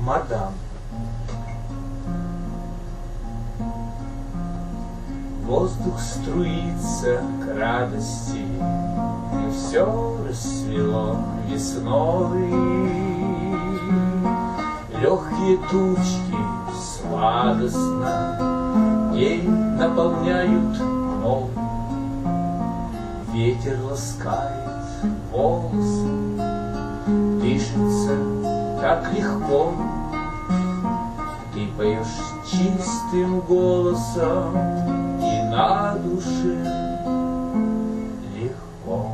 Мадам. Воздух струится к радости, и все расцвело весной. Легкие тучки сладостно день наполняют мой. Ветер ласкает волосы, дышится так легко. Ты поешь чистым голосом, и на душе легко.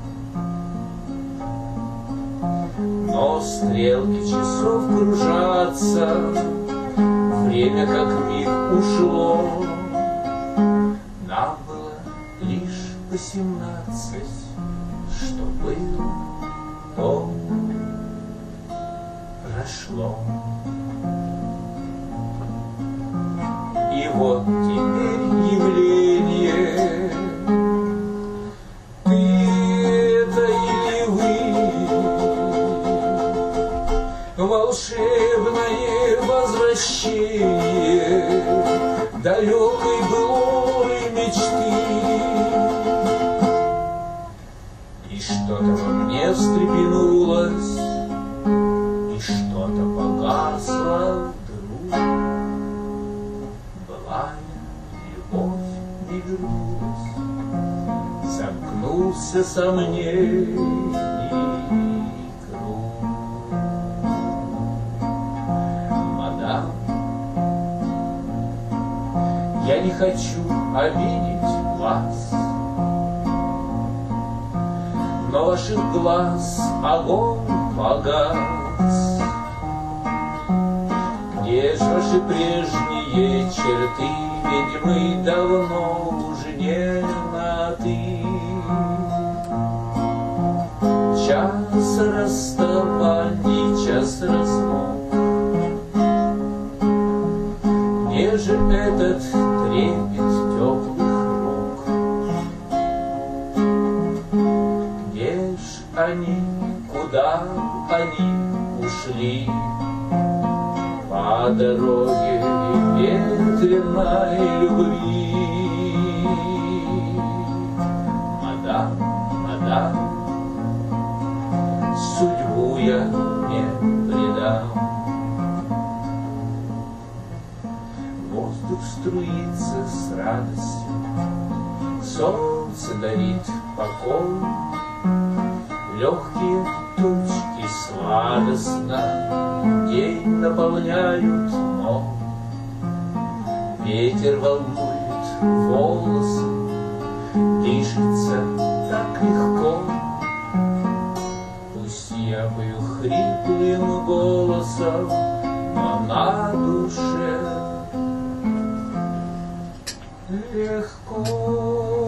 Но стрелки часов кружатся, время как миг ушло. Нам было лишь 18, что было, то прошло. И вот теперь явление, ты это или вы, волшебное возвращение далекой былой мечты. И что-то во мне встрепенулось, и что-то погасло вдруг. Любовь не вернулась, замкнулся сомнений круг. Мадам, я не хочу обидеть вас, но ваших глаз огонь погас. Где ж ваши прежние черты? Ведь мы давно уже не на «ты». Час расставаний, час разлук. Где же этот трепет теплых рук? Где ж они, куда они ушли? По дороге ветреной любви. Мадам, мадам, судьбу я не предам. Воздух струится с радостью, солнце дарит покой. Легкие тучки сладостно день наполняют мой. Ветер волнует волосы, дышится так легко. Пусть я пою хриплым голосом, но на душе легко.